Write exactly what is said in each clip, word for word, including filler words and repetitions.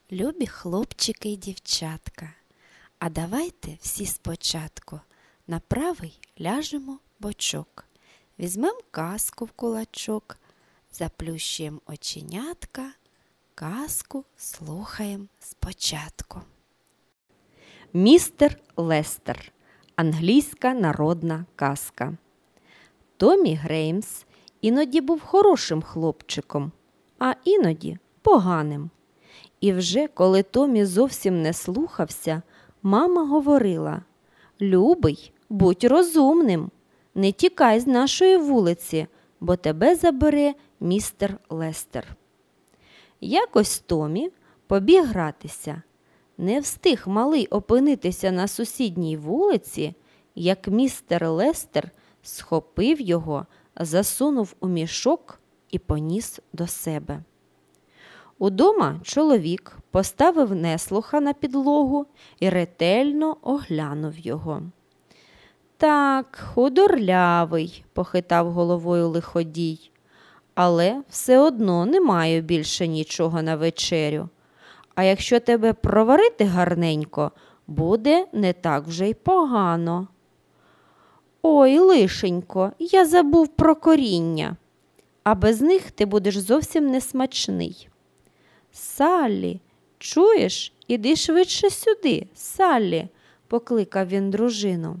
Любі хлопчики й дівчатка, а давайте всі спочатку на правий ляжемо бочок, візьмем казку в кулачок, заплющуємо оченятка, казку слухаємо спочатку. Містер Лестер. Англійська народна казка. Томі Греймс іноді був хорошим хлопчиком, а іноді поганим. І вже коли Томі зовсім не слухався, мама говорила: «Любий, будь розумним, не тікай з нашої вулиці, бо тебе забере містер Лестер». Якось Томі побіг гратися. Не встиг малий опинитися на сусідній вулиці, як містер Лестер схопив його, засунув у мішок і поніс до себе. Удома чоловік поставив неслуха на підлогу і ретельно оглянув його. «Так, худорлявий», – похитав головою лиходій, «але все одно не маю більше нічого на вечерю. А якщо тебе проварити гарненько, буде не так вже й погано». «Ой, лишенько, я забув про коріння, а без них ти будеш зовсім несмачний». «Саллі, чуєш? Іди швидше сюди, Саллі», – покликав він дружину.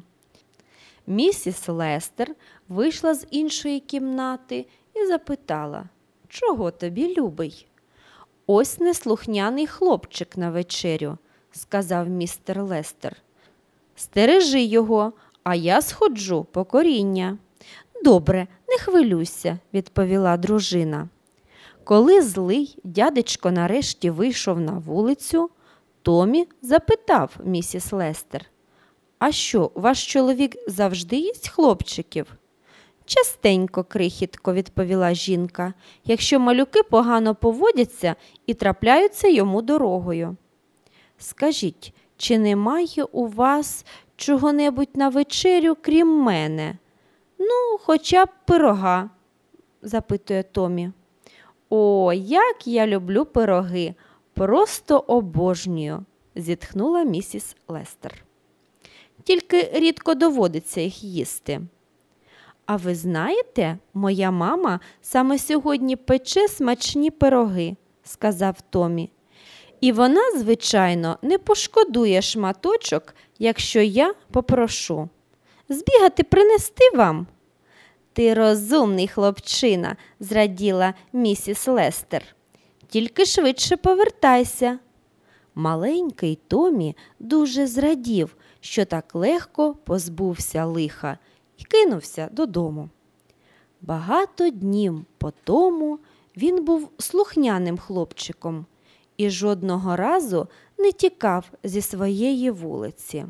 Місіс Лестер вийшла з іншої кімнати і запитала: «Чого тобі, любий?» «Ось неслухняний хлопчик на вечерю», – сказав містер Лестер. «Стережи його, а я сходжу по коріння». «Добре, не хвилюйся», – відповіла дружина. Коли злий дядечко нарешті вийшов на вулицю, Томі запитав місіс Лестер: «А що, ваш чоловік завжди їсть хлопчиків?» «Частенько, крихітко», – відповіла жінка, «якщо малюки погано поводяться і трапляються йому дорогою». «Скажіть, чи немає у вас чого-небудь на вечерю, крім мене? Ну, хоча б пирога», – запитує Томі. «О, як я люблю пироги! Просто обожнюю!» – зітхнула місіс Лестер. «Тільки рідко доводиться їх їсти». «А ви знаєте, моя мама саме сьогодні пече смачні пироги», – сказав Томі. «І вона, звичайно, не пошкодує шматочок, якщо я попрошу. Збігати принести вам?» «Ти розумний хлопчина», – зраділа місіс Лестер. «Тільки швидше повертайся». Маленький Томі дуже зрадів, що так легко позбувся лиха, і кинувся додому. Багато днів по тому він був слухняним хлопчиком і жодного разу не тікав зі своєї вулиці.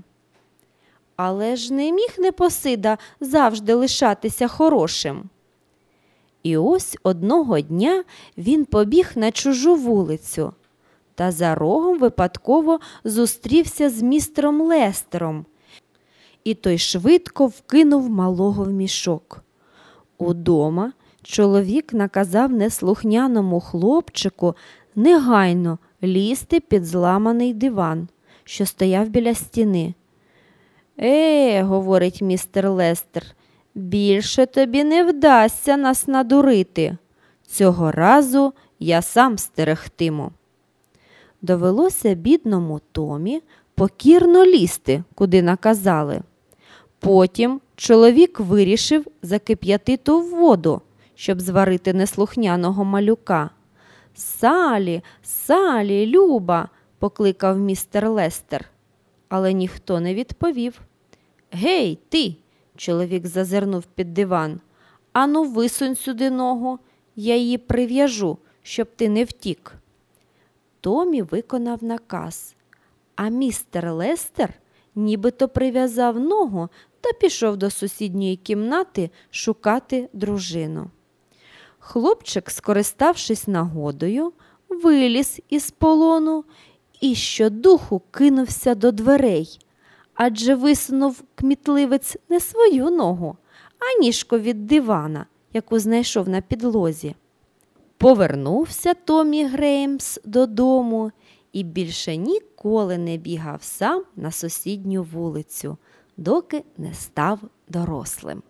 Але ж не міг Непосида завжди лишатися хорошим. І ось одного дня він побіг на чужу вулицю та за рогом випадково зустрівся з містером Лестером, і той швидко вкинув малого в мішок. Удома чоловік наказав неслухняному хлопчику негайно лізти під зламаний диван, що стояв біля стіни. «Е, – говорить містер Лестер, – більше тобі не вдасться нас надурити. Цього разу я сам стерегтиму». Довелося бідному Томі покірно лізти, куди наказали. Потім чоловік вирішив закип'ятити воду, щоб зварити неслухняного малюка. «Салі, Салі, Люба!» – покликав містер Лестер, але ніхто не відповів. «Гей, ти!» – чоловік зазирнув під диван. «Ану, висунь сюди ногу, я її прив'яжу, щоб ти не втік». Томі виконав наказ, а містер Лестер нібито прив'язав ногу та пішов до сусідньої кімнати шукати дружину. Хлопчик, скориставшись нагодою, виліз із полону і щодуху кинувся до дверей, адже висунув кмітливець не свою ногу, а ніжку від дивана, яку знайшов на підлозі. Повернувся Томі Греймс додому і більше ніколи не бігав сам на сусідню вулицю, доки не став дорослим.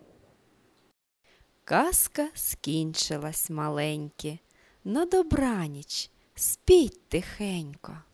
Казка скінчилась, маленькі. На добраніч, спіть тихенько.